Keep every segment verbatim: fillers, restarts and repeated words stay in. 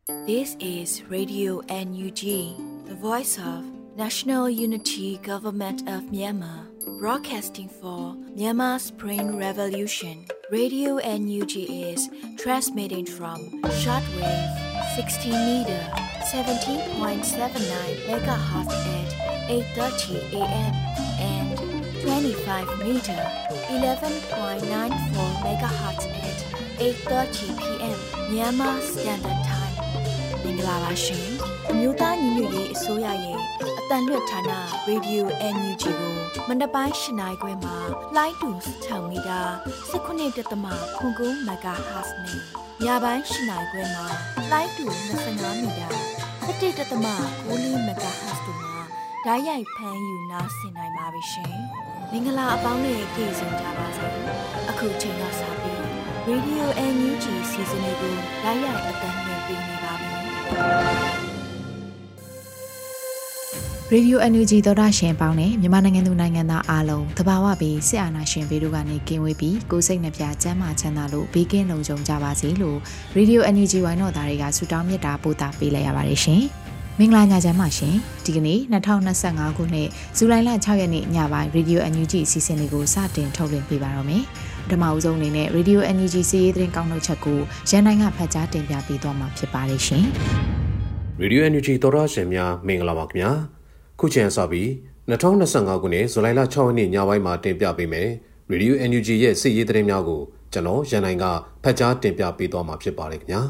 This is Radio N U G, the voice of National Unity Government of Myanmar, broadcasting for Myanmar's Spring Revolution. Radio N U G is transmitting from shortwave sixteen meter, seventeen point seven nine megahertz at eight thirty a m and twenty-five meter, eleven point nine four megahertz at eight thirty p m Myanmar Standard Time. မင်္ဂလာပါရှင်အမျိုးသားညီညွတ်ရေးအစိုးရရဲ့အတန်လွတ်ဌာန Radio N U G ကိုမနက်ပိုင်း၈နာရီခွဲမှာလိုင်းတူ၆မီတာ၁၉.၉ MHz နဲ့ညပိုင်း၈နာရီခွဲမှာလိုင်းတူ၂၅မီတာ၁၁.၉ MHz တို့မှာဓာတ်ရိုက်ဖမ်းယူနားဆင်နိုင်ပါပြီရှင်မင်္ဂလာအပေါင်းနဲ့ကြိုဆိုကြပါစို့အခုချိန်ကစပြီး Radio N U G စီစဉ်လေးကိုဓာတ်ရိုက်အတန်လွှင့်ပေးနေပါပြီရေဒီယို N U G သောတာရှင်ပေါင်းနဲ့မြန်မာနိုင်ငံသူနိုင်ငံသားအားလုံးတဘာဝပြီးစစ်အာဏာရှင်ဘေးတို့ကနေကင်းဝေးပြီးကိုယ်စိတ်နှပြကျန်းမာချမ်းသာလို့ဘေးကင်းလုံခြုံကြပါစေလို့ရေဒီယို N U G ဝိုင်းတော်သားတွေကဆုတောင်းမေတ္တာပို့သပေးလိုက်ရပါတယ်ရှင်။မင်္ဂလာညချမ်းပါရှင်။ဒီကနေ့၂၀၂၅ခုနှစ်ဇူလိုင်လ၆ရက်နေ့ညပိုင်းရေဒီယို N U G စီစဉ်လေးကိုစတင်ထုတ်လွှင့်ပေးပါတော့မယ်။ပထမဦးဆုံးအနေနဲ့ရေဒီယို N U G စီးရေးသတင်းကောင်းနှုတ်ချက်ကိုရန်တိုင်းကဖတ်ကြားတင်ပြပေးသွားမှာဖြစ်ပါတယ်ရှင်။ ရေဒီယို N U G သောတာရှင်များမင်္ဂလာပါခင်ဗျာခုချိန်စပြီး၂၀၂၅ခုနှစ်ဇူလိုင်လ၆ရက်နေ့ညပိုင်းမှာတင်ပြပေးမယ်ရေဒီယို N U G ရဲ့စစ်ရေးသတင်းများကိုကျွန်တော်ရန်နိုင်ကဖတ်ကြားတင်ပြပေးသွားမှာဖြစ်ပါတယ်ခင်ဗျာ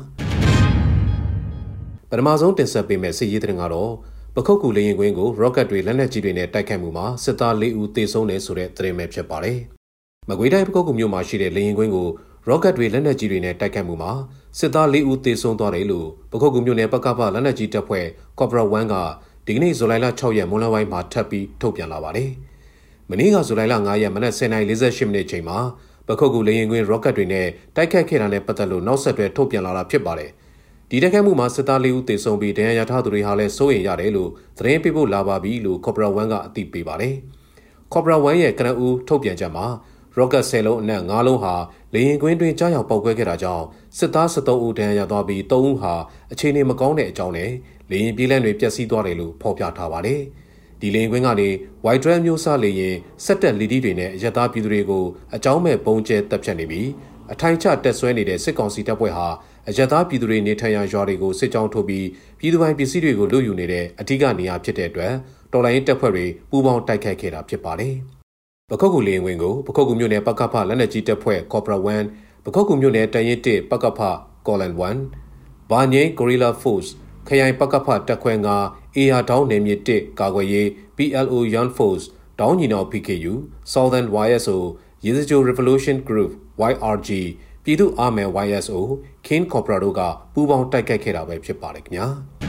ပထမဆုံးတင်ဆက်ပေးမယ့်စစ်ရေးသတင်းကတော့ပခုတ်ကူလေယာဉ်ကွင်းကို rocket တွေလက်နက်ကြီးတွေနဲ့တိုက်ခိုက်မှုမှာစစ်သား၄ဦးသေဆုံးတယ်ဆိုတဲ့သတင်းပဲဖြစ်ပါတယ်မကွေးတိုင်းပခုတ်ကူမြို့မှာရှိတဲ့လေယာဉ်ကွင်းကို rocket တွေလက်နက်ကြီးတွေနဲ့တိုက်ခိုက်မှုမှာစစ်သား၄ဦးသေဆုံးသွားတယ်လို့ပခုတ်ကူမြို့နယ်ပကပလက်နက်ကြီးတပ်ဖွဲ့ Cobra ၁ ကဒီကနေ့ဇူလိုင်လ၆ရက်မွန်းလွဲပိုင်းမှာထပ်ပြီးထုတ်ပြန်လာပါတယ်။မနေ့ကဇူလိုင်လ၅ရက်မနက်၁၀နာရီ၄၈မိနစ်ချိန်မှာပခုတ်ကူလေယာဉ်ကွင်း rocket တွေနဲ့တိုက်ခိုက်ခဲ့တာနဲ့ပတ်သက်လို့နောက်ဆက်တွဲထုတ်ပြန်လာတာဖြစ်ပါတယ်။ဒီတိုက်ခိုက်မှုမှာစစ်သား၄ဦးသေဆုံးပြီးဒဏ်ရာရထားသူတွေဟာလည်းစိုးရိမ်ရတယ်လို့သတင်းပေးပို့လာပါပြီလို့ Cobra ၁ ကအသိပေးပါတယ်။ Cobra ၁ရဲ့ကနဦးထုတ်ပြန်ချက်မှာ rocket ၁၀လုံးအနက်၅လုံးဟာလေယာဉ်ကွင်းတွင်ကြားရောက်ပေါက်ကွဲခဲ့တာကြောင့်စစ်သား၁၃ဦးဒဏ်ရာရသွားပြီး၃ဦးဟာအခြေအနေမကောင်းတဲ့အကြောင်းနဲ့လေယာဉ်ပြေးလမ်းတွေပျက်စီးသွားတယ်လို့ဖော်ပြထားပါတယ်။ဒီလေယာဉ်ကွင်းကနေ White Dragon မျိုးစားလေယာဉ်စက်တက်လီဒီတွေနဲ့အရက်သားပြည်သူတွေကိုအကြောင်းမဲ့ပုံကျဲတပ်ဖြတ်နေပြီးအထိုင်ချတက်ဆွဲနေတဲ့စစ်ကောင်စီတပ်ဖွဲ့ဟာအရက်သားပြည်သူတွေနေထိုင်ရာရွာတွေကိုစစ်ကြောင်းထုတ်ပြီးပြည်သူပိုင်ပစ္စည်းတွေကိုလူယူနေတဲ့အထူးကနေရာဖြစ်တဲ့အတွက်တော်လိုင်းတပ်ဖွဲ့တွေပူးပေါင်းတိုက်ခိုက်ခဲ့တာဖြစ်ပါတယ်။ပခုတ်ကူလေယာဉ်ကွင်းကိုပခုတ်ကူမြို့နယ်ပကဖလက်နက်ကြီးတပ်ဖွဲ့ Cobra ၁ ပခုတ်ကူမြို့နယ်တရင်တစ်ပကဖ Colon ၁ ဘာငိမ့် Gorilla Force ခရိုင်ပကဖတက်ခွဲငါ A R ဒေါင်းနယ်မြေတစ်ကာကွယ်ရေး P L O Young Force ဒေါင်းညီနောင် P K U Southern Y S O ရေစကြို Revolution Group Y R G ပြည်သူ့အာမယ် Y S O King Cobra တို့ကပူးပေါင်းတိုက်ခိုက်ခဲ့တာပဲဖြစ်ပါတယ်ခင်ဗျာ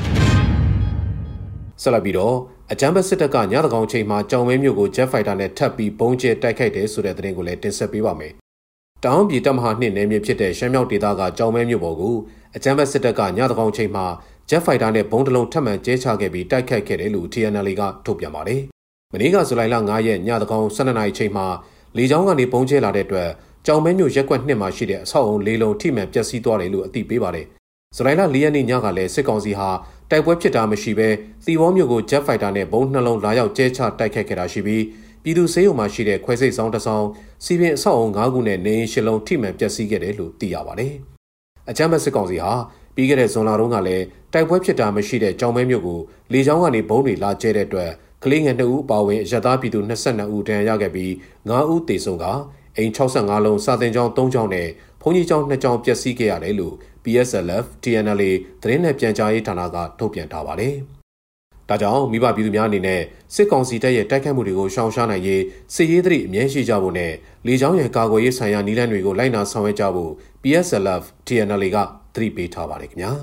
ဆက်လက်ပြီးတော့အကြမ်းဖက်စစ်တပ်ကညသကောင်ချိန်မှာကြောင်မဲမြို့ကို Jet Fighter နဲ့ထပ်ပြီးပုံကျဲတိုက်ခိုက်တယ်ဆိုတဲ့သတင်းကိုလည်းတင်ဆက်ပေးပါမယ်တောင်ပြည်တပ်မဟာနှစ်နယ်မြေဖြစ်တဲ့ရှမ်းမြောက်ဒေသကကြောင်မဲမြို့ပေါ်ကိုအကြမ်းဖက်စစ်တပ်ကညသကောင်ချိန်မှာ Jet Fighter နဲ့ဘုံတလုံးထပ်မံကျဲချခဲ့ပြီးတိုက်ခိုက်ခဲ့တယ်လို့ T N L A ကထုတ်ပြန်ပါတယ်။မနေ့ကဇူလိုင်လ၅ရက်ညသကောင်၁၂နာရီချိန်မှာလေကြောင်းကနေပုံကျဲလာတဲ့အတွက်ကြောင်မဲမြို့ရက်ကွက်နှစ်မှာရှိတဲ့အဆောက်အုံလေးလုံးထိမှန်ပျက်စီးသွားတယ်လို့အသိပေးပါတယ်။ဇူလိုင်လ၄ရက်နေ့ညကလည်းစစ်ကောင်စီဟာတိုက်ပွဲဖြစ်တာမရှိဘဲသီဝေါမြို့ကို Jet Fighter နဲ့ဘုံနှလုံးလာရောက်ကျဲချတိုက်ခိုက်ခဲ့တာရှိပြီးပြည်သူစေယုံမှာရှိတဲ့ခွဲစိတ်ဆောင်တစ်ဆောင်စီပင်အဆောက်အုံ၅ခုနဲ့နေအိမ်၈လုံးထိမှန်ပျက်စီးခဲ့တယ်လို့သိရပါတယ်။အကြမ်းဖက်စစ်ကောင်စီဟာပြီးခဲ့တဲ့ဇွန်လတုန်းကလည်းတိုက်ပွဲဖြစ်တာမရှိတဲ့ကြောင်မဲမြို့ကိုလေကြောင်းကနေဘုံတွေလာကျဲတဲ့အတွက်ကလေးငယ်၂ဦးအပါအဝင်အရက်သားပြည်သူ၂၂ဦးဒဏ်ရာရခဲ့ပြီး၅ဦးသေဆုံးကအိမ်၆၅လုံးစာသင်ကျောင်း၃ကျောင်းနဲ့ဘုံကြီးကျောင်း၂ကျောင်းပျက်စီးခဲ့ရတယ်လို့ P S L F T N L A သတင်းနဲ့ပြန်ကြားရေးဌာနကထုတ်ပြန်ထားပါတယ်။ဒါကြောင့်မိဘပြည်သူများအနေနဲ့စစ်ကောင်စီတပ်ရဲ့တိုက်ခိုက်မှုတွေကိုရှောင်ရှားနိုင်ရေးစစ်ရေးသတိအမြဲရှိကြဖို့နဲ့လေကြောင်းရန်ကာကွယ်ရေးဆိုင်ရာနည်းလမ်းတွေကိုလိုက်နာဆောင်ရွက်ကြဖို့ P S L F T N L A ကသတိပေးထားပါတယ်ခင်ဗျာ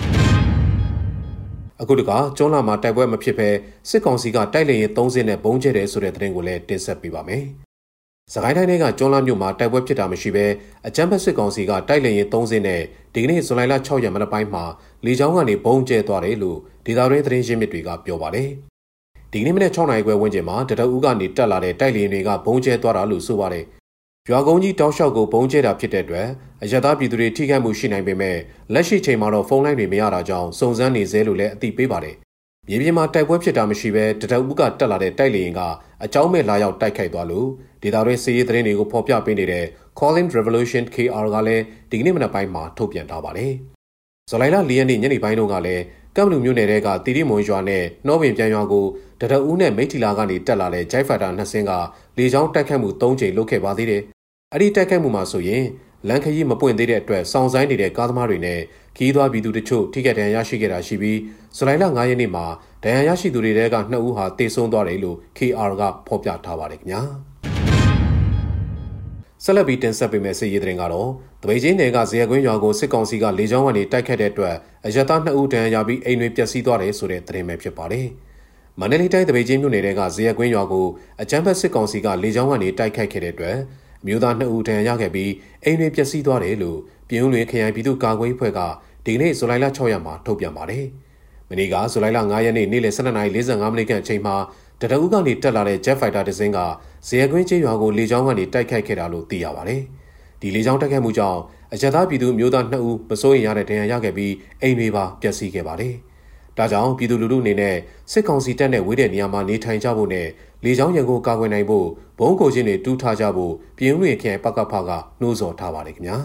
အခုတကကျွန်းလာမှာတိုက်ပွဲမဖြစ်ဘဲစစ်ကောင်စီကတိုက်လေရင်၃စင်းနဲ့ဘုံကျဲတယ်ဆိုတဲ့သတင်းကိုလည်းတင်ဆက်ပေးပါမယ်။စကိုင်းတိုင်းကကျွန်းလာမြို့မှာတိုက်ပွဲဖြစ်တာမရှိဘဲအကြမ်းဖက်စစ်ကောင်စီကတိုက်လေရင်၃စင်းနဲ့ဒီကနေ့ဇူလိုင်လ၆ရက်မနက်ပိုင်းမှာလေကြောင်းကနေဘုံကျဲသွားတယ်လို့ဒေသတွင်းသတင်းရင်းမြစ်တွေကပြောပါတယ်။ဒီကနေ့မနက်၆နာရီခွဲဝန်းကျင်မှာတတအူးကနေတက်လာတဲ့တိုက်လေရင်တွေကဘုံကျဲသွားတာလို့ဆိုပါတယ်ရွာကုန်းကြီးတောက်လျှောက်ကိုပုံကျဲတာဖြစ်တဲ့အတွက်အရသာပြည်သူတွေထိခိုက်မှုရှိနိုင်ပေမဲ့လက်ရှိချိန်မှာတော့ဖုန်းလိုင်းတွေမရတာကြောင့်စုံစမ်းနေသေးလို့လည်းအသိပေးပါတယ်။မြေပြင်မှာတိုက်ပွဲဖြစ်တာမရှိဘဲတတအုပ်ကတက်လာတဲ့တိုက်လေရင်ကအကြောင်းမဲ့လာရောက်တိုက်ခိုက်သွားလို့ဒေသတွင်းစစ်ရေးသတင်းတွေကိုဖော်ပြပေးနေတဲ့ Calling Revolution K R ကလည်းဒီကနေ့မနက်ပိုင်းမှာထုတ်ပြန်ထားပါတယ်။ဇူလိုင်လ၄ရက်နေ့ညနေပိုင်းတုန်းကလည်းကမ်ဘလူမြို့နယ်ကတီရီမွန်ရွာနဲ့နှောပင်ပြန်ရွာကိုတတအုပ်နဲ့မိထီလာကနေတက်လာတဲ့ဂျိုက်ဖာတာနှစ်စင်းကလေကြောင်းတိုက်ခိုက်မှု၃ကြိမ်လုပ်ခဲ့ပါသေးတယ်။အဲ့ဒီတိုက်ခိုက်မှုမှာဆိုရင်လန်ခရီးမပွင့်သေးတဲ့အတွက်စောင့်ဆိုင်းနေတဲ့ကားသမားတွေနဲ့ခီးသွားပြည်သူတချို့ထိခိုက်ဒဏ်ရာရရှိခဲ့တာရှိပြီးဇူလိုင်လ၅ရက်နေ့မှာဒဏ်ရာရရှိသူတွေထဲကနှစ်ဦးဟာတေဆုံးသွားတယ်လို့ K R ကဖော်ပြထားပါတယ်ခင်ဗျာဆက်လက်ပြီးတင်ဆက်ပေးမယ့်စစ်ရေးသတင်းကတော့တပိတ်ချင်းနယ်ကဇေယျကွင်းရွာကိုစစ်ကောင်စီကလေကြောင်းကနေတိုက်ခတ်တဲ့အတွက်အရသာနှစ်ဦးဒဏ်ရာရပြီးအိမ်တွေပျက်စီးသွားတယ်ဆိုတဲ့သတင်းပဲဖြစ်ပါတယ်မန္တလေးတိုင်းတပိတ်ချင်းမြို့နယ်ကဇေယျကွင်းရွာကိုအကြမ်းဖက်စစ်ကောင်စီကလေကြောင်းကနေတိုက်ခတ်ခဲ့တဲ့အတွက်မြို့သားနှစ်ဦးဒဏ်ရာရခဲ့ပြီးအိမ်တွေပျက်စီးသွားတယ်လို့ပြည်ဦးလွင်ခရိုင်ပြည်သူ့ကာကွယ်ရေးအဖွဲ့ကဒီကနေ့ဇူလိုင်လ၆ရက်မှာထုတ်ပြန်ပါတယ်။မနေ့ကဇူလိုင်လ၅ရက်နေ့နေ့လယ်၁၂နာရီ၄၅မိနစ်ခန့်အချိန်မှာတတအုပ်ကနေတက်လာတဲ့ Jet Fighter တစ်စင်းကဇေယျကွင်းကျေးရွာကိုလေကြောင်းကနေတိုက်ခိုက်ခဲ့တာလို့သိရပါတယ်။ဒီလေကြောင်းတိုက်ခိုက်မှုကြောင့်အကြမ်းသားပြည်သူမျိုးသားနှစ်ဦးမစိုးရိမ်ရတဲ့ဒဏ်ရာရခဲ့ပြီးအိမ်တွေပါပျက်စီးခဲ့ပါတယ်။ဒါကြောင့်ပြည်သူလူထုအနေနဲ့စစ်ကောင်စီတပ်နဲ့ဝေးတဲ့နေရာမှာနေထိုင်ကြဖို့နဲ့လေကြောင်းရန်ကိုကာကွယ်နိုင်ဖို့ဘုံကိုချင်းတွေတူးထားကြဖို့ပြည်ဦးလွင်ခရိုင်ပကဖကနှိုးဆော်ထားပါတယ်ခင်ဗျာ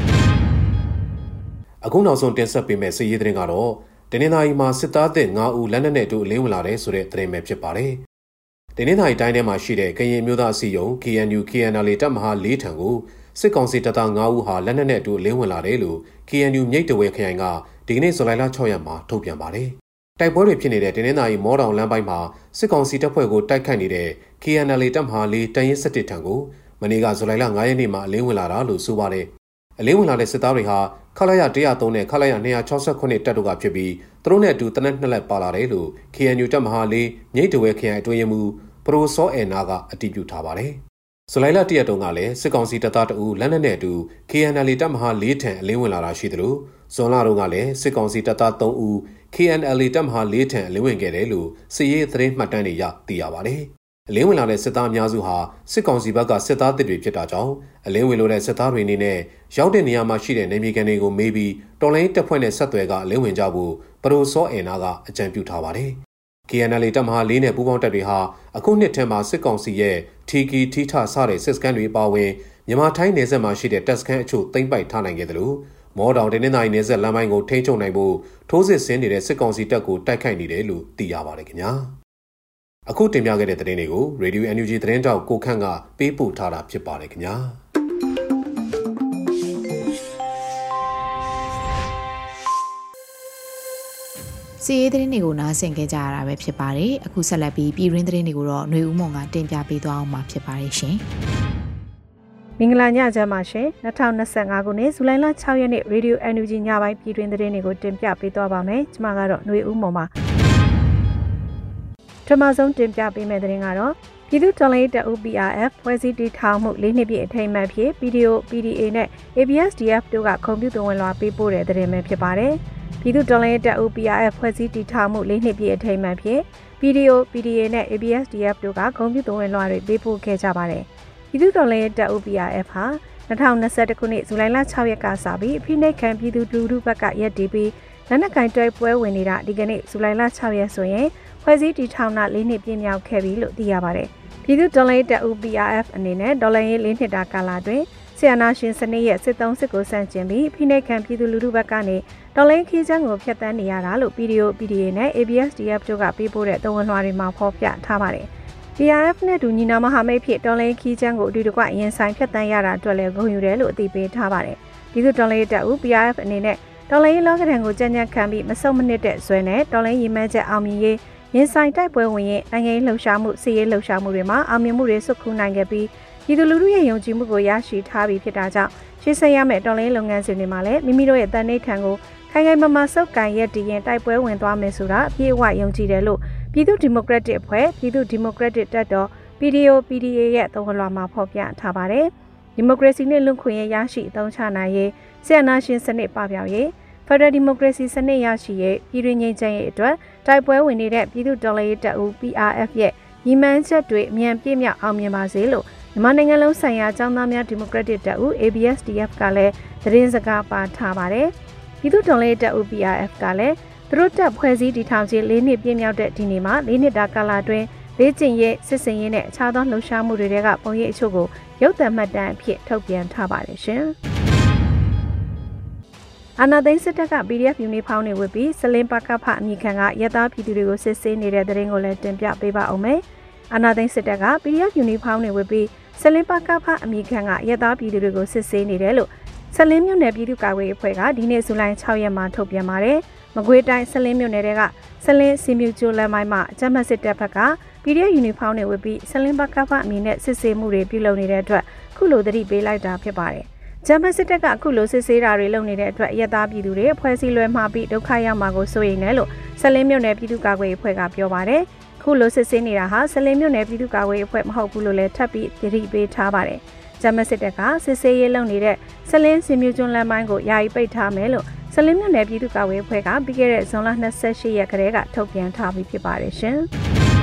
အခုနောက်ဆုံးတင်ဆက်ပေးမယ့်စစ်ရေးသတင်းကတော့တနင်္သာရီမှာစစ်သားသစ်၅ဦးလက်နက်နဲ့အတူအလင်းဝင်လာတဲ့ဆိုတဲ့သတင်းပဲဖြစ်ပါတယ်တနင်္သာရီတိုင်းထဲမှာရှိတဲ့ကရင်မျိုးသားအစည်းအရုံး K N U K N L တပ်မဟာ၄ထံကိုစစ်ကောင်စီတပ်သား၅ဦးဟာလက်နက်နဲ့အတူအလင်းဝင်လာတယ်လို့ K N U မြိတ်တဝဲခရိုင်ကဒီကနေ့ဇူလိုင်လ၆ရက်မှာထုတ်ပြန်ပါတယ်တိုက်ပွဲတွေဖြစ်နေတဲ့တနင်္သာရီမော်တောင်လမ်းပိုင်းမှာစစ်ကောင်စီတပ်ဖွဲ့ကိုတိုက်ခိုက်နေတဲ့ K N L တပ်မဟာ၄တန်ရင်၁၁ထံကိုမနေ့ကဇူလိုင်လ၅ရက်နေ့မှာအလင်းဝင်လာတာလို့ဆိုပါတယ်အလင်းဝင်လာတဲ့စစ်သားတွေဟာခလာရ၁၀၃နဲ့ခလာရ၂၆၉တပ်တို့ကဖြစ်ပြီးသူတို့နဲ့အတူတနက်နှစ်လက်ပါလာတယ်လို့ K N U တပ်မဟာ၄မြိတ်တဝဲခရိုင်အတွင်းရေးမှူးပရိုစောအဲနာကအတည်ပြုထားပါတယ်ဇူလိုင်လ၁ရက်တုန်းကလည်းစစ်ကောင်စီတပ်သားတအူလက်နက်နဲ့အတူ K N L တပ်မဟာ၄ထံအလင်းဝင်လာတာရှိသလိုဇွန်လတုန်းကလည်းစစ်ကောင်စီတပ်သား၃ဦး K N L တပ်မဟာ၄ထံအလင်းဝင်ခဲ့တယ်လို့စစ်ရေးသတင်းမှတ်တမ်းတွေရသိရပါတယ်အလင်းဝင်လာတဲ့စစ်သားအများစုဟာစစ်ကောင်စီဘက်ကစစ်သားတစ်တွေဖြစ်တာကြောင့်အလင်းဝင်လို့တဲ့စစ်သားတွေအနေနဲ့ရောက်တဲ့နေရာမှာရှိတဲ့နေမြေကန်တွေကိုမေးပြီးတော်လိုင်းတပ်ဖွဲ့နဲ့ဆက်သွယ်ကအလင်းဝင်ကြဖို့ပရိုစောအဲနာကအကြံပြုထားပါတယ်။ K N L တပ်မဟာ၄နဲ့ပူးပေါင်းတပ်တွေဟာအခုနှစ်ထဲမှာစစ်ကောင်စီရဲ့ထီကီထီထစတဲ့စစ်စခန်းတွေပါဝင်မြန်မာထိုင်းနယ်စပ်မှာရှိတဲ့တပ်စခန်းအချို့သိမ်းပိုက်ထားနိုင်ခဲ့တယ်လို့မော်တောင်တနင်္သာရီနယ်စပ်လမ်းပိုင်းကိုထိန်းချုပ်နိုင်ဖို့ထိုးစစ်ဆင်နေတဲ့စစ်ကောင်စီတပ်ကိုတိုက်ခိုက်နေတယ်လို့သိရပါတယ်ခင်ဗျာအခုတင်ပြခဲ့တဲ့သတင်းတွေကို Radio N U G သတင်းတောက်ကိုခန့်ကပေးပို့ထားတာဖြစ်ပါတယ်ခင်ဗျာစီရေးသတင်းတွေကိုနားဆင်ကြကြရတာပဲဖြစ်ပါတယ်အခုဆက်လက်ပြီးပြည်ရင်းသတင်းတွေကိုတော့ຫນွေဦးမွန်ကတင်ပြပေးသွားအောင်မှာဖြစ်ပါတယ်ရှင်မင်္ဂလာညချမ်းပါရှင်၂၀၂၅ခုနှစ်ဇူလိုင်လ၆ရက်နေ့ Radio N U G ညပိုင်းပြည်တွင်းသတင်းတွေကိုတင်ပြပေးသွားပါမယ်ကျွန်မကတော့ຫນွေဦးမွန်ပါပထမဆုံးတင်ပြပေးမယ့်သတင်းကတော့ပြည်သူ့တော်လှန်ရေးတပ်ဦး P R F ဖွဲ့စည်းတည်ထောင်မှု၄နှစ်ပြည့်အထိမ်းအမှတ်ဖြစ် P D O P D A နဲ့ A B S D F တို့ကခုံပြုသွင်းလွှာပေးပို့တဲ့သတင်းပဲဖြစ်ပါတယ်ပြည်သူ့တော်လှန်ရေးတပ်ဦး P R F ဖွဲ့စည်းတည်ထောင်မှု၄နှစ်ပြည့်အထိမ်းအမှတ်ဖြစ် P D O P D A နဲ့ A B S D F တို့ကခုံပြုသွင်းလွှာတွေပေးပို့ခဲ့ကြပါတယ်ပြည်သူ့တော်လှန်ရေးတပ်ဦး P R F ဟာ၂၀၂၁ခုနှစ်ဇူလိုင်လ၆ရက်ကစပြီးအဖိနှိပ်ခံပြည်သူလူထုဘက်ကရက်တီးပြီးလက်နက်ကင်တိုက်ပွဲဝင်နေတာဒီကနေ့ဇူလိုင်လ၆ရက်ဆိုရင်ဖွဲ့စည်းတည်ထောင်တာ၄နှစ်ပြည့်မြောက်ခဲ့ပြီလို့သိရပါတယ်ပြည်သူ့တော်လှန်ရေးတပ်ဦး P R F အနေနဲ့တော်လှန်ရေး၄နှစ်တာကာလအတွင်းဆီယနာရှင်စနစ်ရဲ့စစ်သုံးစစ်ကိုဆန့်ကျင်ပြီးဖိနှိပ်ခံပြည်သူလူထုဘက်ကနေတော်လှန်ခီးချမ်းကိုဖျက်ဆီးနေရတာလို့ P D O P D A နဲ့ A B S D F တို့ကပေးပို့တဲ့သဝန်လွှာတွေမှာဖော်ပြထားပါတယ်P R F နဲ့ဒူညီနာမဟာမိတ်ဖြစ်တော်လှန်ခီးချမ်းကိုအတူတကွရင်ဆိုင်ဖျက်ဆီးရတာအတွက်လည်းဂုဏ်ယူတယ်လို့အသိပေးထားပါတယ်ပြည်သူ့တော်လှန်ရေးတပ်ဦး P R F အနေနဲ့တော်လှန်ရေးလောကဒဏ်ကိုကြံ့ကြံ့ခံပြီးမဆုတ်မနစ်တဲ့ဇွဲနဲ့တော်လှန်ရေးမှန်းချက်အောင်မြင်ရေးရင်ဆိုင်တိုက်ပွဲဝင်ရင်နိုင်ငံရေးလှုပ်ရှားမှုစီးရေးလှုပ်ရှားမှုတွေမှာအောင်မြင်မှုတွေဆွတ်ခူးနိုင်ခဲ့ပြီးပြည်သူလူထုရဲ့ယုံကြည်မှုကိုရရှိထားပြီးဖြစ်တာကြောင့်ရှေ့ဆက်ရမယ့်တော်လှန်ရေးလုပ်ငန်းစဉ်တွေမှာလည်းမိမိတို့ရဲ့တန်ဋိဌာန်ကိုခိုင်ခိုင်မာမာစုပ်ကိုင်ရက်တည်ရင်တိုက်ပွဲဝင်သွားမယ်ဆိုတာအပြည့်အဝယုံကြည်တယ်လို့ပြည်သူ့ဒီမိုကရက်တစ်အဖွဲ့ပြည်သူ့ဒီမိုကရက်တစ်တပ်တော် P D O P D A ရဲ့သဝန်လွှာမှာဖော်ပြထားပါတယ်ဒီမိုကရေစီနဲ့လူ့ခွင့်ရေးရရှိအသုံးချနိုင်ရေးဆီယနာရှင်စနစ်ပပျောက်ရေးFederal Democracy စနစ်ရရှိရေးပြည်တွင်းငြိမ်းချမ်းရေးအတွက်တိုက်ပွဲဝင်နေတဲ့ပြည်သူ့တော်လှန်ရေးတပ်ဦး P R F ရဲ့ညီမှန်းချက်တွေအမြန်ပြည့်မြောက်အောင်မြင်ပါစေလို့မြန်မာနိုင်ငံလုံးဆိုင်ရာကျောင်းသားများဒီမိုကရက်တစ်တပ်ဦး A B S D F ကလည်းသတင်းစကားပါထားပါတယ်။ပြည်သူ့တော်လှန်ရေးတပ်ဦး P R F ကလည်းသူတို့တပ်ဖွဲ့စည်းတည်ထောင်ခြင်းလေးနှစ်ပြည့်မြောက်တဲ့ဒီနေ့မှာလေးနှစ်တာကာလအတွင်းလေ့ကျင့်ရေးစစ်စင်ရေးနဲ့အခြားသောလှုပ်ရှားမှုတွေကပုံရိပ်အချို့ကိုရုပ်သံမှတ်တမ်းအဖြစ်ထုတ်ပြန်ထားပါတယ်ရှင်။အာဏာသိမ်းစစ်တပ်က P D F ယူနီဖောင်းတွေဝတ်ပြီးစလင်းပကဖအမိခံကရဲသားပြည်သူတွေကိုစစ်ဆေးနေတဲ့တဲ့ရင်ကိုလည်းတင်ပြပေးပါအောင်မယ်။အာဏာသိမ်းစစ်တပ်က P D F ယူနီဖောင်းတွေဝတ်ပြီးစလင်းပကဖအမိခံကရဲသားပြည်သူတွေကိုစစ်ဆေးနေတယ်လို့စလင်းမြို့နယ်ပြည်သူ့ကာကွယ်ရေးအဖွဲ့ကဒီနေ့ဇူလိုင်၆ရက်မှာထုတ်ပြန်ပါတယ်။မကွေးတိုင်းစလင်းမြို့နယ်တွေကစလင်းစီမြူကျိုလမ်းမိုင်းမှာအကြမ်းဖက်စစ်တပ်ဘက်က P D F ယူနီဖောင်းတွေဝတ်ပြီးစလင်းပကဖအမိနဲ့စစ်ဆေးမှုတွေပြုလုပ်နေတဲ့အတွက်ခုလိုသတိပေးလိုက်တာဖြစ်ပါတယ်။ဂျမစစ်တပ်ကအခုလိုစစ်ဆေးတာတွေလုပ်နေတဲ့အတွက်ရဲသားပြည်သူတွေဖွဲ့စည်းလွှဲမှာပြီးဒုက္ခရောက်မှာကိုစိုးရိမ်တယ်လို့စလင်းမြို့နယ်ပြည်သူ့ကာကွယ်ရေးအဖွဲ့ကပြောပါတယ်။ခုလိုစစ်ဆေးနေတာဟာစလင်းမြို့နယ်ပြည်သူ့ကာကွယ်ရေးအဖွဲ့မဟုတ်ဘူးလို့လည်းထပ်ပြီးသတိပေးထားပါတယ်။ဂျမစစ်တပ်ကစစ်ဆေးရေးလုပ်နေတဲ့စလင်းစင်မြူကျွန်းလမ်းမိုင်းကိုယာယီပိတ်ထားမယ်လို့စလင်းမြို့နယ်ပြည်သူ့ကာကွယ်ရေးအဖွဲ့ကပြီးခဲ့တဲ့ဇွန်လ၂၈ရက်ကတည်းကထုတ်ပြန်ထားပြီးဖြစ်ပါတယ်ရှင်။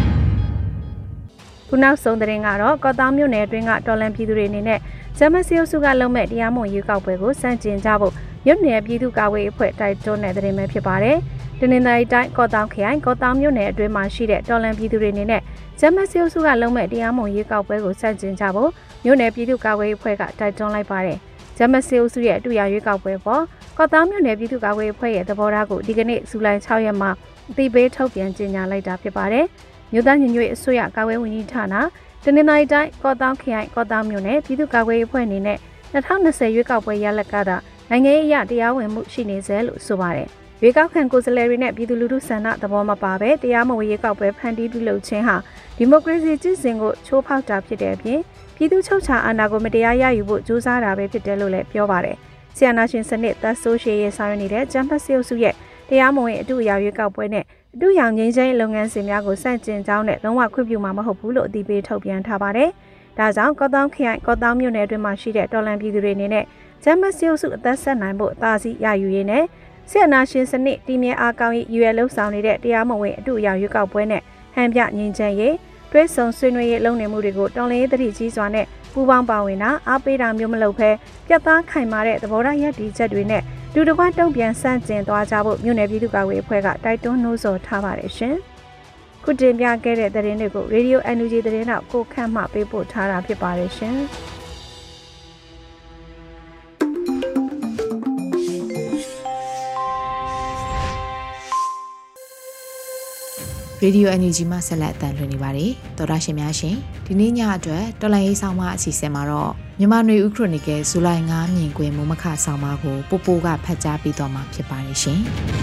ခုနောက်ဆုံးသတင်းကတော့ကော့တောင်မြို့နယ်အတွင်းကတော်လန်ပြည်သူတွေအနေနဲ့ဂျမစီယုစုကလုံမဲ့တရားမဝင်ရွေးကောက်ပွဲကိုစန့်ကျင်ကြဖို့မြို့နယ်ပြည်သူ့ကာကွယ်ရေးအဖွဲ့တိုက်တွန်းတဲ့သတင်းပဲဖြစ်ပါတယ်။တနင်္သာရီတိုင်းကော့တောင်ခရိုင်ကော့တောင်မြို့နယ်အတွင်းမှာရှိတဲ့တော်လန်ပြည်သူတွေအနေနဲ့ဂျမစီယုစုကလုံမဲ့တရားမဝင်ရွေးကောက်ပွဲကိုစန့်ကျင်ကြဖို့မြို့နယ်ပြည်သူ့ကာကွယ်ရေးအဖွဲ့ကတိုက်တွန်းလိုက်ပါတယ်။ဂျမစီယုစုရဲ့အတူရရွေးကောက်ပွဲပေါ်ကော့တောင်မြို့နယ်ပြည်သူ့ကာကွယ်ရေးအဖွဲ့ရဲ့သဘောထားကိုဒီကနေ့ဇူလိုင်၆ရက်မှာအသိပေးထုတ်ပြန်ကြေညာလိုက်တာဖြစ်ပါတယ်။မြို့သားညီညွတ်ရေးအစိုးရကာကွယ်ဝင်ကြီးဌာနတနင်္သာရီတိုင်းကော့တောင်ခရိုင်ကော့တောင်မြို့နယ်ပြည်သူ့ကာကွယ်ရေးအဖွဲ့အနေနဲ့၂၀၂၀ရွေးကောက်ပွဲရလဒ်ကသာနိုင်ငံရေးအရတရားဝင်မှုရှိနေစေလို့ဆိုပါတယ်။ရွေးကောက်ခံကိုယ်စားလှယ်တွေနဲ့ပြည်သူလူထုဆန္ဒသဘောမပါဘဲတရားမဝင်ရွေးကောက်ပွဲဖန်တီးပြုလုပ်ခြင်းဟာဒီမိုကရေစီကျင့်စဉ်ကိုချိုးဖောက်တာဖြစ်တဲ့အပြင်ပြည်သူချုပ်ချာအာဏာကိုမတရားရယူဖို့ကြိုးစားတာပဲဖြစ်တယ်လို့လည်းပြောပါတယ်။ဆီယနာရှင်စနစ်သက်ဆိုးရှေးရေးဆောင်ရွက်နေတဲ့ဂျမ်ဖတ်စီအုပ်စုရဲ့တရားမဝင်အတူအရာရွေးကောက်ပွဲနဲ့အတူရောင်ငင်းချင်းလုပ်ငန်းစဉ်များကိုစန့်ကျင်ကြောင်းနဲ့လုံးဝခွင့်ပြုမှာမဟုတ်ဘူးလို့အသိပေးထုတ်ပြန်ထားပါတယ်။ဒါကြောင့်ကော့တောင်ခရိုင်ကော့တောင်မြို့နယ်အတွင်းမှာရှိတဲ့တော်လန်ပြည်သူတွေအနေနဲ့ဂျမ်မတ်စီယုစုအသက်ဆက်နိုင်ဖို့အသာစီးရယူရင်းနဲ့ဆီယနာရှင်စနစ်တည်မြဲအားကောင်းရေးယူရလှုပ်ဆောင်နေတဲ့တရားမဝင်အတူအရာရွေးကောက်ပွဲနဲ့ဟန်ပြငင်းချင်းရေးတွဲဆုံဆွေးနွေးရေးလုပ်နေမှုတွေကိုတော်လန်ရေးသတိကြီးစွာနဲ့ပူးပေါင်းပါဝင်တာအားပေးတာမျိုးမလုပ်ဘဲပြတ်သားခိုင်မာတဲ့သဘောထားရည်တည်ချက်တွေနဲ့လူတစ်ခွန်းတုံ့ပြန်ဆန့်ကျင်သွားကြဖို့မြို့နယ်ပြည်သူ့ကာကွယ်ရေးအဖွဲ့ကတိုက်တွန်းနှိုးဆော်ထားပါတယ်ရှင်။ခုတင်ပြခဲ့တဲ့သတင်းတွေကို Radio N U G သတင်းတော့ကိုခန့်မှပေးပို့ထားတာဖြစ်ပါတယ်ရှင်။ Radio N U G မှာဆက်လက်အသံလွှင့်နေပါတယ်။သောတာရှင်များရှင်ဒီနေ့ညအတွက်တော်လိုင်းရေးဆောင်မအစီအစဉ်မှာတော့မြန်မာနွေဦးခရိုနီကယ်ဇူလိုင်၅မြင်ကွင်းမုံမခဆောင်မကိုပို့ပို့ကဖတ်ကြားပေးသွားမှာဖြစ်ပါတယ်ရှင်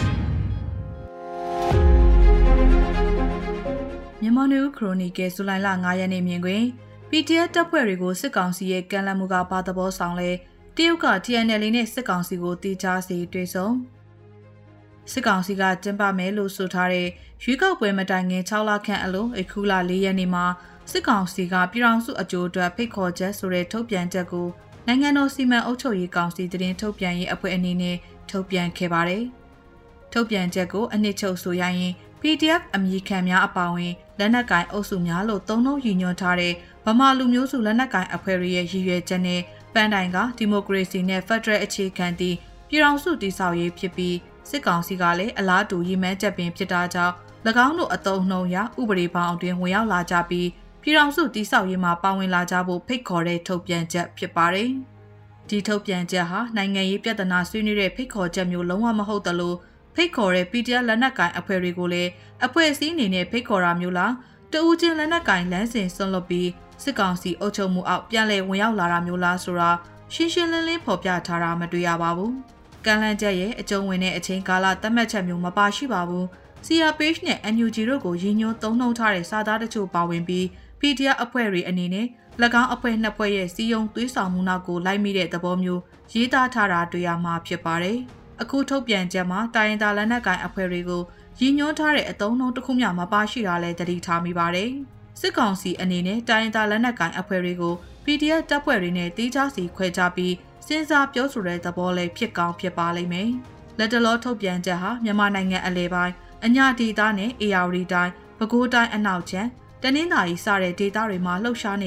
။မြန်မာနွေဦးခရိုနီကယ်ဇူလိုင်လ၅ရက်နေ့မြင်ကွင်း P D F တပ်ဖွဲ့တွေကိုစစ်ကောင်စီရဲ့ကမ်းလှမ်းမှုကပါသဘောဆောင်လဲတရုတ်က T N L နဲ့စစ်ကောင်စီကိုတီးခြားစီတွေ့ဆုံစစ်ကောင်စီကကျင်းပမယ်လို့ဆိုထားတဲ့ရွေးကောက်ပွဲမတိုင်ခင်၆လခန့်အလိုအခုလ၄ရက်နေ့မှာစစ်ကောင်စီကပြည်ထောင်စုအကြိုအတွက်ဖိတ်ခေါ်ချက်ဆိုတဲ့ထုတ်ပြန်ချက်ကိုနိုင်ငံတော်စီမံအုပ်ချုပ်ရေးကောင်စီတရင်ထုတ်ပြန်ရေးအဖွဲ့အနေနဲ့ထုတ်ပြန်ခဲ့ပါတယ်။ထုတ်ပြန်ချက်ကိုအနှစ်ချုပ်ဆိုရရင် P D F အမည်ခံများအပါအဝင်လက်နက်ကိုင်အုပ်စုများလို့သုံးလုံးရည်ညွှန်းထားတဲ့ဗမာလူမျိုးစုလက်နက်ကိုင်အဖွဲ့ရဲ့ရည်ရွယ်ချက်နဲ့ပန်းတိုင်ကဒီမိုကရေစီနဲ့ဖက်ဒရယ်အခြေခံသည့်ပြည်ထောင်စုတည်ဆောက်ရေးဖြစ်ပြီးစစ်ကောင်စီကလည်းအလားတူရည်မှန်းချက်ပင်ဖြစ်တာကြောင့်၎င်းတို့အတုံးနှုံရဥပဒေပေါင်းအတွင်းဝင်ရောက်လာကြပြီးပြည်ထောင်စုတည်ဆောက်ရေးမှာပါဝင်လာကြဖို့ဖိတ်ခေါ်တဲ့ထုတ်ပြန်ချက်ဖြစ်ပါတယ်။ဒီထုတ်ပြန်ချက်ဟာနိုင်ငံရေးပြဿနာဆွေးနွေးတဲ့ဖိတ်ခေါ်ချက်မျိုးလုံးဝမဟုတ်သလိုဖိတ်ခေါ်တဲ့ P D F လက်နက်ကိုင်အဖွဲ့တွေကိုလည်းအဖွဲ့အစည်းအနေနဲ့ဖိတ်ခေါ်တာမျိုးလားတဦးချင်းလက်နက်ကိုင်လမ်းစဉ်ဆွန့်လွတ်ပြီးစစ်ကောင်စီအုပ်ချုပ်မှုအောက်ပြန်လည်ဝင်ရောက်လာတာမျိုးလားဆိုတာရှင်းရှင်းလင်းလင်းဖော်ပြထားတာမတွေ့ရပါဘူး။ကမ်းလှမ်းချက်ရဲ့အကျုံးဝင်တဲ့အချိန်ကာလသတ်မှတ်ချက်မျိုးမပါရှိပါဘူး။ C R P H နဲ့ N U G တို့ကိုရည်ညွှန်းသုံးနှုန်းထားတဲ့စာသားတချို့ပါဝင်ပြီး P D F အဖွဲ့တွေအနေနဲ့၎င်းအဖွဲ့နှစ်ဖွဲ့ရဲ့စီယုံသွေးဆောင်မှုနောက်ကိုလိုက်မိတဲ့သဘောမျိုးရေးသားထားတာတွေ့ရမှာဖြစ်ပါတယ်။အခုထုတ်ပြန်ချက်မှာတိုင်းရင်းသားလက်နက်ကိုင်အဖွဲ့တွေကိုရည်ညွှန်းထားတဲ့အသုံးအနှုန်းတစ်ခုမှမပါရှိတာလည်းသတိထားမိပါတယ်။စစ်ကောင်စီအနေနဲ့တိုင်းရင်းသားလက်နက်ကိုင်အဖွဲ့တွေကို P D F တပ်ဖွဲ့တွေနဲ့တီးခြားစီခွဲခြားပြီးစဉ်းစားပြောဆိုတဲ့သဘောလည်းဖြစ်ကောင်းဖြစ်ပါလိမ့်မယ်။လက်တလောထုတ်ပြန်ချက်ဟာမြန်မာနိုင်ငံအလဲပိုင်းအညာဒေသနဲ့အေရဝတီတိုင်းပဲခူးတိုင်းအနောက်ချမ်းတနင်္သာရီစတဲ့ဒေသတွေမှာလှုပ်ရှားနေတဲ့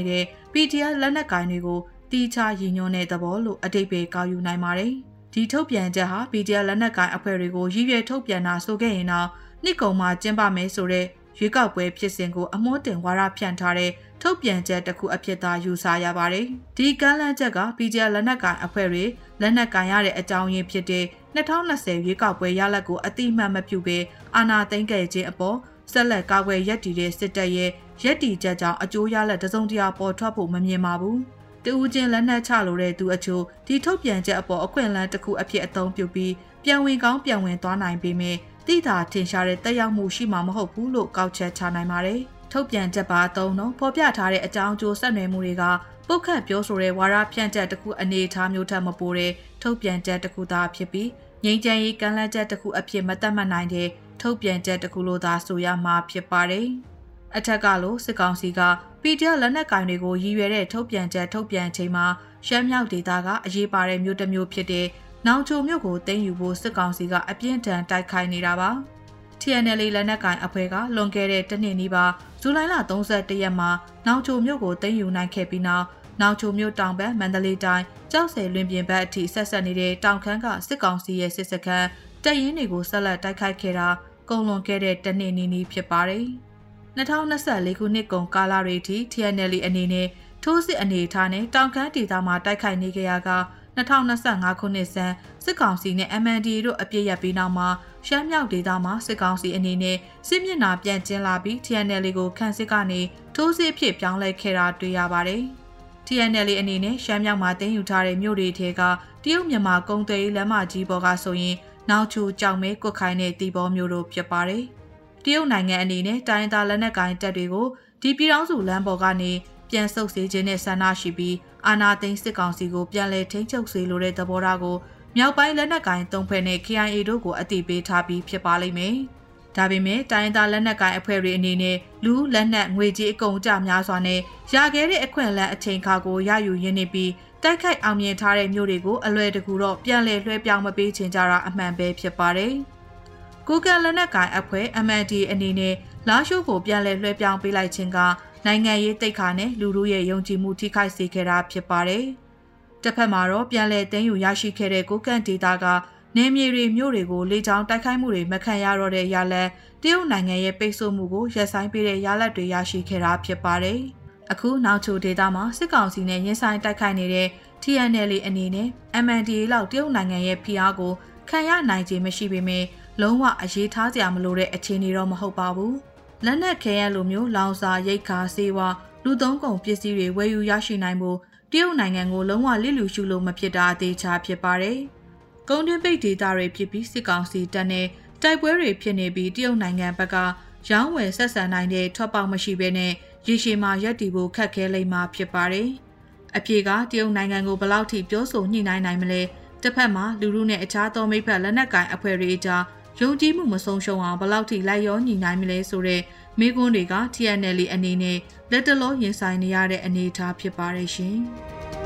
ပီ တီ အက်ဖ် လက်နက်ကိုင်တွေကိုတီးခြားရည်ညွှန်းတဲ့သဘောလို့အတိတ်ပဲကောက်ယူနိုင်ပါတယ်။ဒီထုတ်ပြန်ချက်ဟာ ပီ တီ အက်ဖ် လက်နက်ကိုင်အဖွဲ့တွေကိုရည်ရွယ်ထုတ်ပြန်တာဆိုခဲ့ရင်တော့နှစ်ကုန်မှာကျင်းပမယ်ဆိုတဲ့ရွေးကောက်ပွဲဖြစ်စဉ်ကိုအမွှန်းတင်ဝါဒဖြန့်ထားတဲ့ထုတ်ပြန်ချက်တစ်ခုအဖြစ်သာယူဆရပါတယ်။ဒီကမ်းလှမ်းချက်က ပီ တီ အက်ဖ် လက်နက်ကိုင်အဖွဲ့တွေလက်နက်ကိုင်ရတဲ့အကြောင်းရင်းဖြစ်တဲ့၂၀၂၀ရွေးကောက်ပွဲရလဒ်ကိုအတိအမှတ်မပြုဘဲအာဏာသိမ်းခဲ့ခြင်းအပေါ်ဆက်လက်ကာကွယ်ရပ်တည်တဲ့စစ်တပ်ရဲ့ရပ်တည်ချက်ကြောင့်အကျိုးရလဒ်တစုံတရာပေါ်ထွက်ဖို့မမြင်ပါဘူး။တဦးချင်းလက်နက်ချလိုတဲ့သူအချို့ဒီထုတ်ပြန်ချက်အပေါ်အခွင့်အလမ်းတစ်ခုအဖြစ်အသုံးပြုပြီးပြန်ဝင်ကောင်းပြန်ဝင်သွားနိုင်ပေမဲ့တိတာထင်ရှားတဲ့တက်ရောက်မှုရှိမှာမဟုတ်ဘူးလို့ကောက်ချက်ချနိုင်ပါတယ်။ထုတ်ပြန်ချက်ပါအသုံးတော့ဖော်ပြထားတဲ့အကြောင်းအကျိုးဆက်နွယ်မှုတွေကပုတ်ခတ်ပြောဆိုတဲ့ဝါဒဖြန့်ချက်တစ်ခုအနေအထားမျိုးထက်မပိုတဲ့ထုတ်ပြန်ချက်တစ်ခုသာဖြစ်ပြီးငြိမ်းချမ်းရေးကမ်းလှမ်းချက်တစ်ခုအဖြစ်မသတ်မှတ်နိုင်တဲ့ထုတ်ပြန်ချက်တစ်ခုလို့သာဆိုရမှာဖြစ်ပါတယ်။အထက်ကလို့စစ်ကောင်စီက ပီ တီ အက်ဖ် လက်နက်ကိုင်တွေကိုရည်ရွယ်တဲ့ထုတ်ပြန်ချက်ထုတ်ပြန်ချိန်မှာရှမ်းမြောက်ဒေသကအရေးပါတဲ့မြို့တစ်မြို့ဖြစ်တဲ့နောင်ချိုမြို့ကိုသိမ်းယူဖို့စစ်ကောင်စီကအပြင်းထန်တိုက်ခိုက်နေတာပါ။ ที အန် အယ် အေ လက်နက်ကိုင်အဖွဲ့ကလွန်ခဲ့တဲ့တစ်နှစ်နီးပါးဇူလိုင်လ၃၁ရက်မှာနောင်ချိုမြို့ကိုသိမ်းယူနိုင်ခဲ့ပြီးနောက်နောင်ချိုမြို့တောင်ဘက်မန္တလေးတိုင်းကြောက်စဲလွင်ပြင်ဘက်အထိဆက်ဆက်နေတဲ့တောင်ခမ်းကစစ်ကောင်စီရဲ့စစ်စခန်းတပ်ရင်းတွေကိုဆက်လက်တိုက်ခိုက်ခဲ့တာကုန်လွန်ခဲ့တဲ့တစ်နှစ်နီးနီးဖြစ်ပါတယ်။၂၀၂၄ခုနှစ်ကုန်ကာလတွေထိ ที အန် အယ် အေ အနေနဲ့ထိုးစစ်အနေထားနဲ့တောင်ခမ်းဒေသမှာတိုက်ခိုက်နေကြရက၂၀၂၅ခုနှစ်ဆန်းစစ်ကောင်စီနဲ့ အမ် အန် ဒီ အေ တို့အပြစ်ရပြီးနောက်မှာရှမ်းမြောက်ဒေသမှာစစ်ကောင်စီအနေနဲ့စစ်မျက်နှာပြန်ကျင်းလာပြီး ที အန် အယ် အေ ကိုခန့်စစ်ကနေထိုးစစ်ဖြစ်ပြောင်းလဲခဲ့တာတွေ့ရပါတယ်။ ที အန် အယ် အေ အနေနဲ့ရှမ်းမြောက်မှာတင်ယူထားတဲ့မြို့တွေထဲကတရုတ်မြန်မာကုန်သွယ်ရေးလမ်းမကြီးပေါ်ကဆိုရင်နောက်ချိုကြောင်မဲကွတ်ခိုင်တဲ့တီဘောမျိုးတို့ဖြစ်ပါတယ်။တရုတ်နိုင်ငံအနေနဲ့တိုင်းသားလက်နက်ကိုင်တပ်တွေကိုဒီပြည်ထောင်စုလမ်းပေါ်ကနေပြန်ဆုတ်စေခြင်းနဲ့ဆန္ဒရှိပြီးအာဏာသိမ်းစစ်ကောင်စီကိုပြန်လည်ထိန်းချုပ်စေလိုတဲ့သဘောထားကိုမြောက်ပိုင်းလက်နက်ကိုင်သုံးဖွဲ့နဲ့ ကေ အိုင် အေ တို့ကိုအသိပေးထားပြီးဖြစ်ပါလိမ့်မယ်။ဒါပေမဲ့တိုင်းသားလက်နက်ကိုင်အဖွဲ့တွေအနေနဲ့လူလက်နက်ငွေကြေးအကုန်အကျများစွာနဲ့ရခဲ့တဲ့အခွင့်အလမ်းအချိန်အခါကိုရယူရင်းနေပြီးတိုက်ခိုက်အောင်မြင်ထားတဲ့မြို့တွေကိုအလွယ်တကူတော့ပြန်လည်လွှဲပြောင်းမပေးချင်ကြတာအမှန်ပဲဖြစ်ပါတယ်။ကိုကန်လက်နက်ကိုင်အဖွဲ့ အမ် အန် ဒီ အနေနဲ့လာရှိုးကိုပြန်လည်လွှဲပြောင်းပေးလိုက်ခြင်းကနိုင်ငံရေးတိတ်ခါနဲ့လူလူရဲ့ယုံကြည်မှုထိခိုက်စေခဲ့တာဖြစ်ပါတယ်။တစ်ဖက်မှာတော့ပြန်လည်သိမ်းယူရရှိခဲ့တဲ့ကိုကန်ဒေတာကနေမြေတွေမြို့တွေကိုလေကြောင်းတိုက်ခိုက်မှုတွေမခံရတော့တဲ့ရလဒ်တရုတ်နိုင်ငံရဲ့ပိတ်ဆို့မှုကိုရပ်ဆိုင်းပေးတဲ့ရလဒ်တွေရရှိခဲ့တာဖြစ်ပါတယ်။အခုနောက်ချိုဒေတာမှာစစ်ကောင်စီနဲ့ရင်ဆိုင်တိုက်ခိုက်နေတဲ့ ที အန် အယ် အေ အနေနဲ့ အမ် အန် ဒီ အေ လောက်တရုတ်နိုင်ငံရဲ့ဖိအားကိုခံရနိုင်ခြင်းမရှိပေမဲ့လုံးဝအရေးထားစရာမလိုတဲ့အခြေအနေတော့မဟုတ်ပါဘူး။လက်နက်ခဲယမ်းလိုမျိုးလောင်စာရိတ်ခါစေဝါလူသုံးကုန်ပစ္စည်းတွေဝယ်ယူရရှိနိုင်ဖို့တရုတ်နိုင်ငံကိုလုံးဝလစ်လျူရှုလို့မဖြစ်တာအသေးချာဖြစ်ပါတယ်။ကုန်တင်ပိတ်ဒေတာတွေဖြစ်ပြီးစစ်ကောင်စီတပ်နဲ့တိုက်ပွဲတွေဖြစ်နေပြီးတရုတ်နိုင်ငံဘက်ကရောင်းဝယ်ဆက်ဆံနိုင်တဲ့ထွက်ပေါက်မရှိဘဲနဲ့ရေရှည်မှာရပ်တည်ဖို့ခက်ခဲလိမ့်မှာဖြစ်ပါတယ်။အပြေကတရုတ်နိုင်ငံကိုဘယ်လောက်ထိပြောဆိုညှိနှိုင်းနိုင်မလဲတစ်ဖက်မှာလူလူနဲ့အခြားသောမိဖက်လက်နက်ကိုင်အဖွဲ့တွေအကြားယုံကြည်မှုမဆုံးရှုံးအောင်ဘယ်လောက်ထိလိုက်ရောညီနိုင်မလဲဆိုတဲ့မိကွန်းတွေက ที အန် အယ် အေ အနေနဲ့လက်တလုံးရင်ဆိုင်နေရတဲ့အနေအထားဖြစ်ပါရဲ့ရှင်။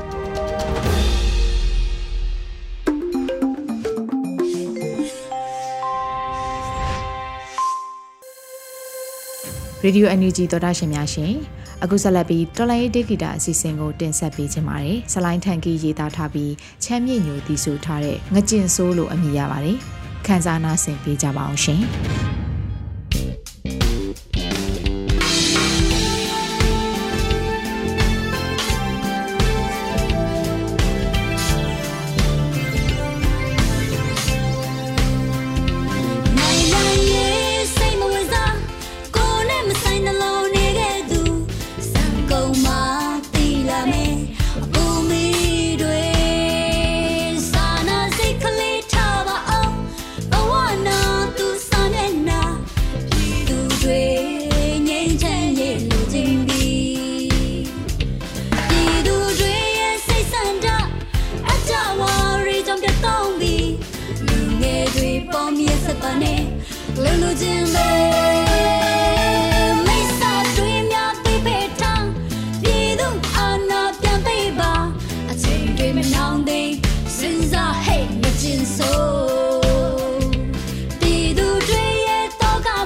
Radio အန် ယူ ဂျီ သောတာရှင်များရှင်အခုဆက်လက်ပြီးတော်လိုင်းဒေဂီတာအစီအစဉ်ကိုတင်ဆက်ပေးခြင်းပါတယ်။ဆလိုင်းထန်ကီရေးသားထားပြီးချမ်းမြေ့ညိုတီးဆိုထားတဲ့ငကျင်ဆိုးလို့အမည်ရပါတယ်။ခန်းစားနာဆင်ပေးကြပါအောင်ရှင်။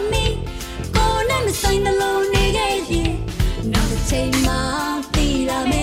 Take my feet,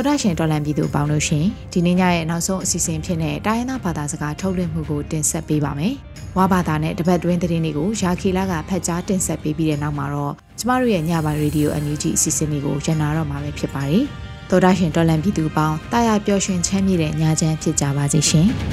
တော်တာရှင်တော်လန်ပြည်သူပေါင်းလို့ရှင်ဒီနေ့ညရဲ့နောက်ဆုံးအစီအစဉ်ဖြစ်တဲ့တိုင်းရင်းသားဘာသာစကားထုတ်လွှင့်မှုကိုတင်ဆက်ပေးပါမယ်။ဝါဘာသာနဲ့တပတ်တွင်းသတင်းတွေကိုရာခီလာကဖတ်ကြားတင်ဆက်ပေးပြီးတဲ့နောက်မှာတော့ကျမတို့ရဲ့ညပိုင်းရေဒီယိုအန်ယူဂျီအစီအစဉ်လေးကိုရန်နာတော့မှာပဲဖြစ်ပါတယ်။တော်တာရှင်တော်လန်ပြည်သူပေါင်းတာယာပျော်ရွှင်ချမ်းမြေ့တဲ့ညချမ်းဖြစ်ကြပါစေရှင်။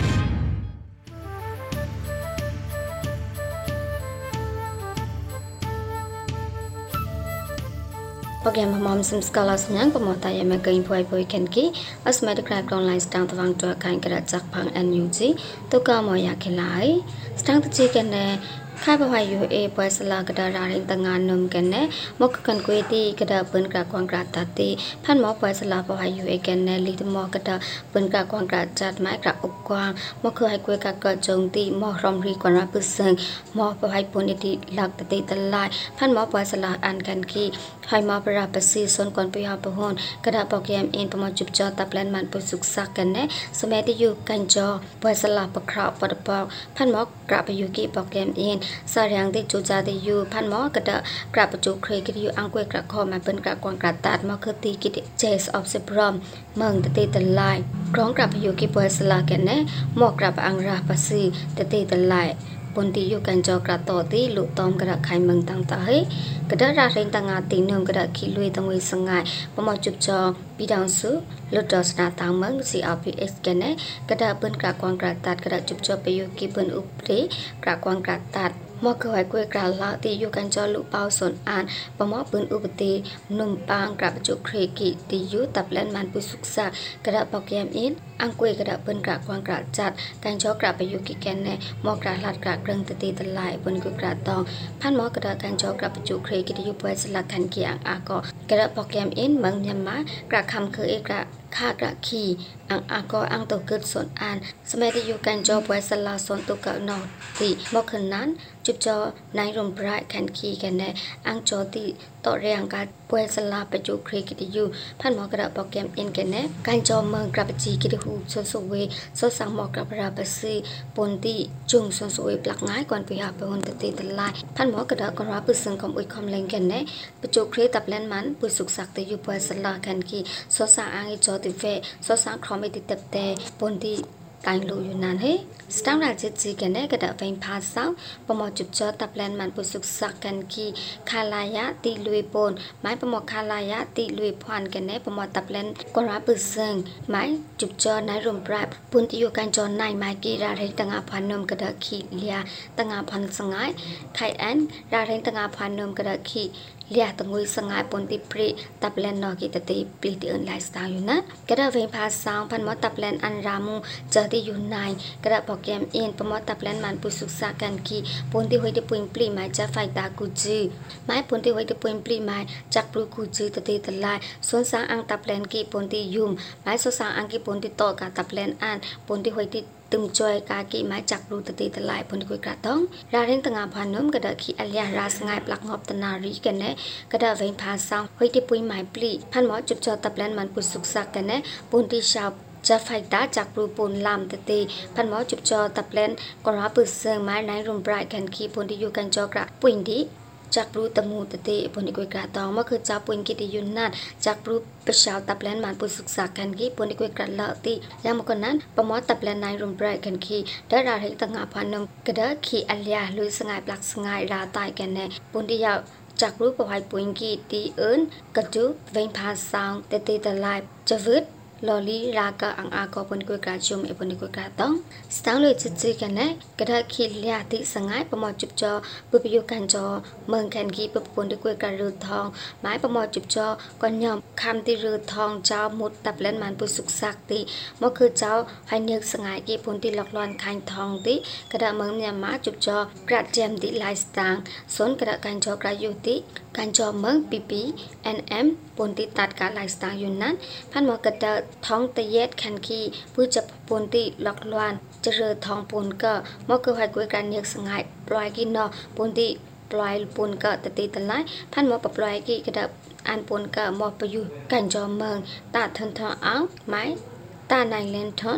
โปรแกรมพมอมซิมสกาลาสยังปมอตายามะกินพวยพวยเคนกีอัสเมดิกราฟออนไลน์สตางตวังตัวคันกระจักพัง เอ็น ยู จี ตุกามอยาคิลายสตางตจีกันเนข้าพาย ยู เอ ปวยสลากระดาราริงตงานนมกันเนมกกันกุยตีกระดาปืนกระกวางกระตัดตีพันหมอปวยสลาพาย ยู เอ กันเนลีดมอกระดาปืนกระกวางกระจัดไม้กระอุกกวางมกคือให้กุยกระกระจงตีมอรอมรีกวนรับปึเซิงมอพายปุนิติหลักตตีตลายพันหมอปวยสลาอันกันกีให้มาประรับประสิทธิ์ส่วนก่อนไปหาประหนกระดาษโปรแกรมเอ็นประมาณจุดจอตับแลนมันปุสุกสักกันเนสมัยที่อยู่กันจอปวยสลาประคราปดปอกพันหมอกระไปอยู่กี่โปรแกรมเอ็นสายังที่จูจาที่อยู่พันหมอกระดาษกระประจุเครกิที่อยู่อังกฤษกระคอมาเป็นกระกวางกระตัดมาคือตีกิเจสออฟเซบรอมเมืองตตีตะไลกร้องกระไปอยู่กี่ปวยสลากันเนหมอกระอังราปสีตตีตะไลปนที่อยู่กันจอกระต่อที่ลุตอมกระไขเมืองต่างตาให้กระดาษราเริงต่างอาตีนงกระดาษขีลุยตังวิสงายประมาณจุดจอปีดาวสุลุดอสนาต่างเมือง ซี อาร์ พี เอส กันเนกระดาษปืนกระกวางกระตัดกระดาษจุดจอไปอยู่กี่ปืนอุปริกระกวางกระตัดมอคือไว้กวยกระลาที่อยู่กันจอลุเปาส่วนอ่านประมาณปืนอุปตินุ่มปางกระประจุเครกิที่อยู่ตับแลนมันปุสุกษากระดาษโปรแกรมอินอังกวยกระดาษปืนกระกวางกระจัดการจอกระไปอยู่กี่แกนเนมอกระลัดกระเกรงตีตะไลบนกุกระตองพันหมอกระดาษการจอกระประจุเครกิที่อยู่ปวยสลักกันเกียงอากอกระดาษโปรแกรมอินเมืองยามากระคำคือเอกระข้ากระขีอังอากออังตกเกิดส่วนอ่านสมัยที่อยู่กันจอปวยสลาส่วนตุกะนอตีมอกคืนนั้นจุดจอนายรมปรายขันขีกันแน่อังจอตีต่อเรียงการปวยสลาประจุเครกิติยูพันหมอกระโปรแกรมเอ็นกันแน่การจอเมืองกระปจีกิติหูส่วนสวยส่วนสังหมอกระปราบซีปนตีจุงส่วนสวยปลักง่ายก่อนไปหาไปหนตตีตะไลพันหมอกระกระปุซึ่งคำอุยคำเล่งกันแน่ประจุเครตับแลนมันปุสุกสักติยูปวยสลาขันขีส่วนสังอังจอติเฟส่วนสังครอมติเตปเตปนตีการลุยนานเฮสตางราชจีกันได้กระดาษไฟพาสาวประมอจุดจอตับแลนมันปุสุกสักกันกีคาลายะตีลุยปนไม้ประมอคาลายะตีลุยพวนกันได้ประมอตับแลนกราปุซึ่งไม้จุดจอนายรมปราบปุนที่อยู่กันจอนายไม้กีราเริงตังอาพันนมกระดาษขีเลียตังอาพันสงายไทยแอนราเริงตังอาพันนมกระดาษขีเลียตังวิสงายปนติปรีตับแลนนอกิตติปลีติเอินไลฟ์สไตล์อยู่นะกระดาษไฟพาสาวพันหมอตับแลนอันรามูเจอที่อยู่ในกระดาษโปรแกรมเอ็นประมอตับแลนมันปุสุกสักกันกีปนที่ไว้ที่ปุ่นปลีไม้จะไฟตากูจีไม้ปนที่ไว้ที่ปุ่นปลีไม้จักปลูกูจีตติตะไลส่วนสางอังตับแลนกีปนที่ยุ่มไม้ส่วนสางอังกีปนที่โตกับตับแลนอันปนที่ไว้ที่ตึมจอยกากีไม้จักรูตติตะไลปนกุยกระต้องราเร่งตังอาพันนมกระดาขีอัลยาราสงายปลักงอบตนารีกันเนกระดาเวงพาซาวเฮที่ปุยไม้ปลีพันหมอจุดจอตับแลนมันปุสุกสักกันเนปนที่ชาวจะไฟตาจากปลูปนลามตติพันหมอจุดจอตับแลนกราปุเซิงไม้นายรุมปลายกันขีปนที่อยู่กันจอกระปุยดีจากปลูตมูตติปนกุยกระตองเมื่อคือจ้าปุยกิติยุนนัดจากปลูประชาวตับแลนมันปุสุกสักกันขีปนกุยกระละติแล้วเมื่อก่อนนั้นประมอตับแลนนายรุมปลายกันขีได้ราเริงตังอาพันนมกระดาขีอัลยาลุยสงายปลักสงายราตายกันแน่ปนที่ยาวจากรูปประวัติปุยกีตีเอิญกระจุเวงพาซาวเตติตะไลจะวึดลอลีรากะอังอากอปนกุยกระจุมเอปนกุยกระต้องสตางเลยจิตจีกันแน่กระดาขีเลียติสงายประมอจุบจอปุปยุกันจอเมืองแคนกีปปนกุยกระรืทองไม้ประมอจุบจอก่อนยอมคำติรืทองเจ้ามุดตับเล่นมันปุสุกสักติเมื่อคือเจ้าให้เนือกสงายกีปนติหลอกลอนคันทองติกระดาเมืองยามาจุบจอกระเจมติลายสตางสนกระดากันจอกระยุติการจอเมืองปีปีเอ็นเอ็มปนติตัดการลายสตางอยู่นั้นพันหมอกระดาท้องตะเย็ดคันคีผู้จับปนติหลอกลวนจะเรือทองปนก็เมื่อคือให้กุยการเนือกสงายปล่อยกินนอปนติปล่อยปนก็ตติตะไลพันหมอปล่อยกีกระดาอันปนก็หมอประยุกันจอเมืองตาทันทอเอาไม้ตานายเลนทอน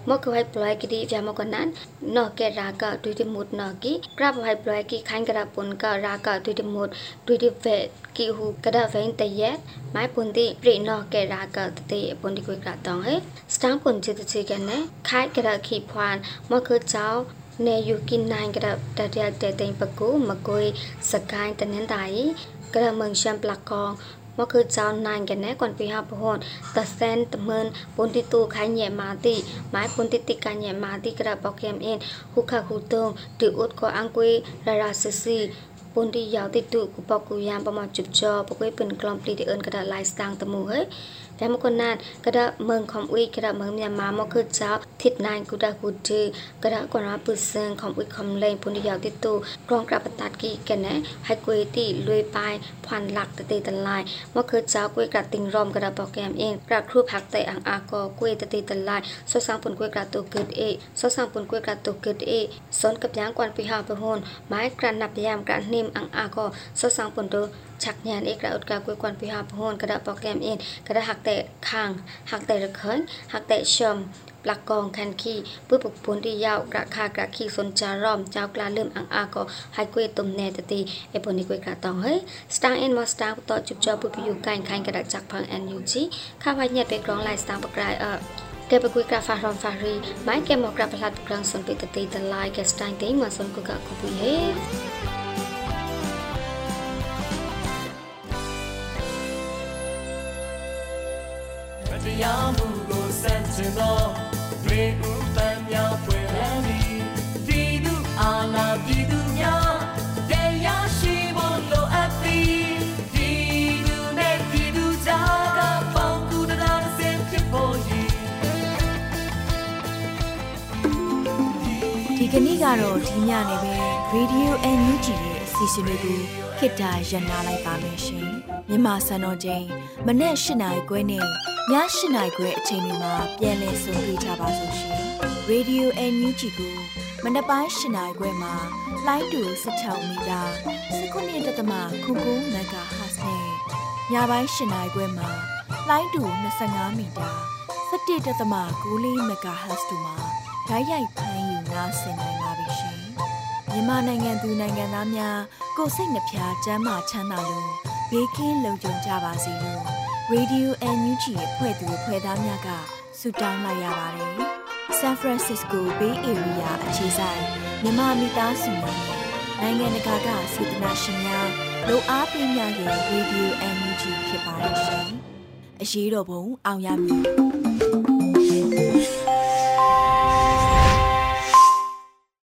มอคือให้ปล่อยกิดียามกันนั้นนอกแกรากะดุยดิมุดนอกิกราบให้ปล่อยกิขันกระปุนกะรากะดุยดิมุดดุยดิเวทกิหูกระเวนแต่เย็ดไม้ปุนที่ปรีนอกแกรากะตะปุนที่กุยกระตองเฮสตางปุนจิตจิกันเนคายกระขีพานมอคือเจ้าเนยูกินนายกระตะเดียเตเต็งปะกูมะกุยสกายตะเนนไดกระเมืองแชมปลักกองมอคือเจ้านายกันแน่ก่อนปีห้าพหนตะเซนตะเมินปนติตูขายแย่มาติไม้ปนติติการแย่มาติกระบอกแกมเอ็นหุกขะหุตงติอุดก็อังกุยราราซิซีปนที่ยาวติดตุกุปกุยามประมาณจุดจอปกุยเป็นกลอมปลีที่เอิญกระดาษลายสตางตะมูเฮ้ยแต่เมื่อก่อนนั้นกระดาษเมืองคอมอุยกระดาษเมืองเมียนมามอคือเจ้าทิดนายกุดากุดือกระดาษกวนราปืนเซิงคอมอุยคอมเลนปนที่ยาวติดตุกรองกระปตัดกีกันแน่ให้กุยตีลุยปลายพวันหลักตะเตตะลายมอคือเจ้ากุยกระติงรอมกระดาษโปรแกรมเองกระครูผักเตอังอากอกุยตะเตตะลายโซสังปนกุยกระตุกเกิดเอโซสังปนกุยกระตุกเกิดเอสนกับยางกวนปีห้าพหนไม้กระนับยามกระนิ่มอังอากอโซสังปนโดชักยานเอกระอุดกากุยกวนปีห้าพหนกระดาษโปรแกรมเองกระดาษหักแต่ข้างหักแต่ระเคินหักแต่ชมปลักกองคันขี้ปื้อปุกปนที่ยาวกระคากระขี้สนจารอมเจ้ากลาเริ่มอังอากอให้กุยตุ่มแน่ตตีไอปนที่กุยกระตองเฮ้ยสตางเอ็นมอสตางต่อจุบจอปุบอยู่กันคันกระดาษจักพังแอนยูจีข้าวเหยียดไปกรองลายสตางปกรายเออแกไปกุยกราฟารอมฟารีไม้แกมอกราพลัดกลางสนไปตตีตะลายแกสตางเต็งมาสนกุกะคุบุยเฮยามูโกเซนจิโนเรอุปัญญาเปรนีดีดูอาลาดีดูญาเดียชิโบโลอัตีดีดูเนดีดูจากะปังกูดาดาเซนคิโบยีဒီကနေ့ကတော့ဒီညနေပဲ Radio အန် ယူ ဂျီ ရဲ့အစီအစဉ်လေးကိုခေတ္တရနာလိုက်ပါမယ်ရှင်မြန်မာစံတော်ချိန်မနေ့၈နာရီခွဲနဲ့ည၈နာရီခွဲအချိန်တွေမှာပြန်လည်ဆုံတွေ့ကြပါစို့ရှင် Radio အန် ယူ ဂျီ ကိုမနက်ပိုင်း၈နာရီခွဲမှာလိုင်းတူ၁၆မီတာ၁၉ဒသမ ခုကိုမဂါဟတ်နဲ့ညပိုင်း၈နာရီခွဲမှာလိုင်းတူ၂၅မီတာ၁၁ဒသမ ကိုလေးမဂါဟတ်တို့မှာဓာတ်ရိုက်ဖမ်းယူနားဆင်နိုင်ပါပြီရှင်မြန်မာနိုင်ငံသူနိုင်ငံသားများကိုယ်စိတ်နှပြချမ်းသာချမ်းသာလို့ဘေးကင်းလုံခြုံကြပါစေလို့ Radio အန် ယူ ဂျီ ရဲ့ဖွဲ့သူဖွဲ့သားများကဆုတောင်းလိုက်ရပါတယ်။ San Francisco Bay Area အခြေစိုက်မြန်မာမိသားစုများနိုင်ငံတကာကစေတနာရှင်များလို့အားပေးများရဲ့ Radio အန် ယူ ဂျီ ဖြစ်ပါတယ်ရှင်။အရေးတော်ပုံအောင်ရမည်